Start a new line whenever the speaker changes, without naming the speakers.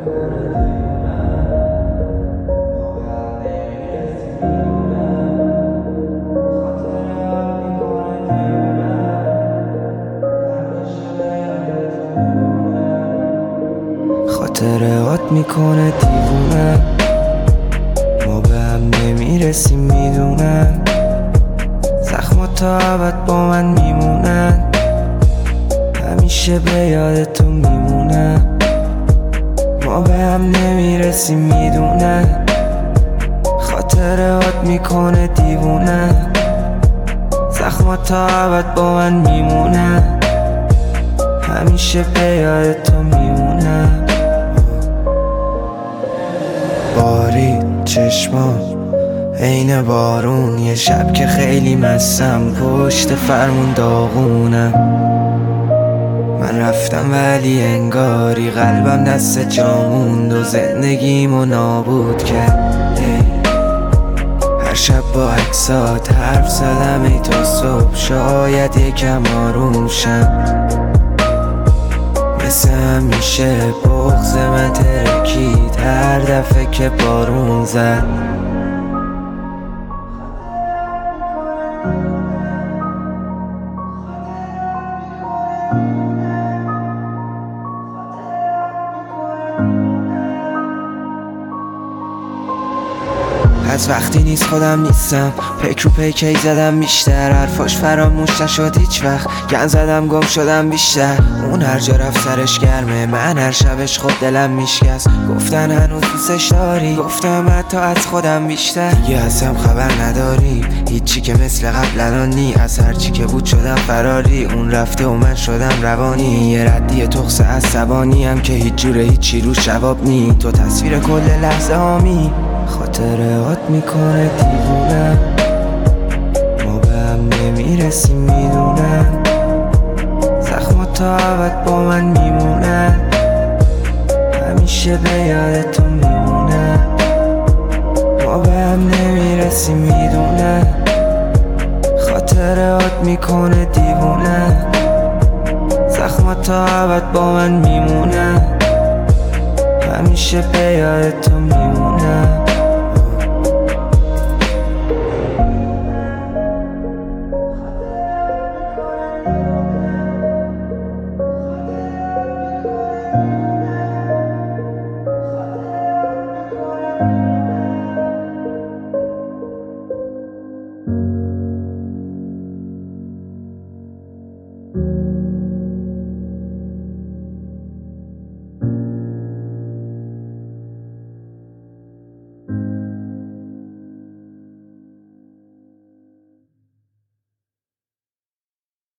خاطرات میکنه دیوونه، ما به هم نمیرسیم میدونم، زخمات تا ابد با من میمونن، همیشه به یاد تو میمونم. ما به هم نمیرسیم میدونم، خاطرات میکنه دیوونه، زخمات تا ابد با من میمونن، همیشه به یاد تو میمونم. بارید چشمام عین بارون، یه شب که خیلی مستم پشت فرمون داغونم. من رفتم ولی انگاری قلبم دست جا موند و زندگیمو نابود کرد. هر شب با عکسات حرف زدم ای تا صبح، شاید یکم آروم شم. مثل همیشه بغض من ترکید هر دفعه که بارون زد. از وقتی نیست خودم نیستم، پیک رو پیکی زدم بیشتر، حرفاش فراموش نشد هیچ وقت، گن زدم گم شدم بیشتر. اون هر جا رفت سرش گرمه، من هر شبش خود دلم میشکست. گفتن هنوز دوستش داری، گفتم حتی از خودم بیشتر. دیگه ازم خبر نداری، هیچی که مثل قبل الان نی، از هرچی که بود شدم فراری. اون رفته و من شدم روانی، یه ردی تخص عصبانی هم که هیچ جوره هیچی روش جواب نی. تو تصویر کل لحظه هامی، خاطرات میکنه دیوونه، ما به هم نمیرسیم میدونم، زخمات تا ابد با من میمونن، همیشه به یاد تو میمونم. ما به هم نمیرسیم میدونم، خاطرات میکنه دیوونه، زخمات تا ابد با من میمونن، همیشه به یاد تو میمونم.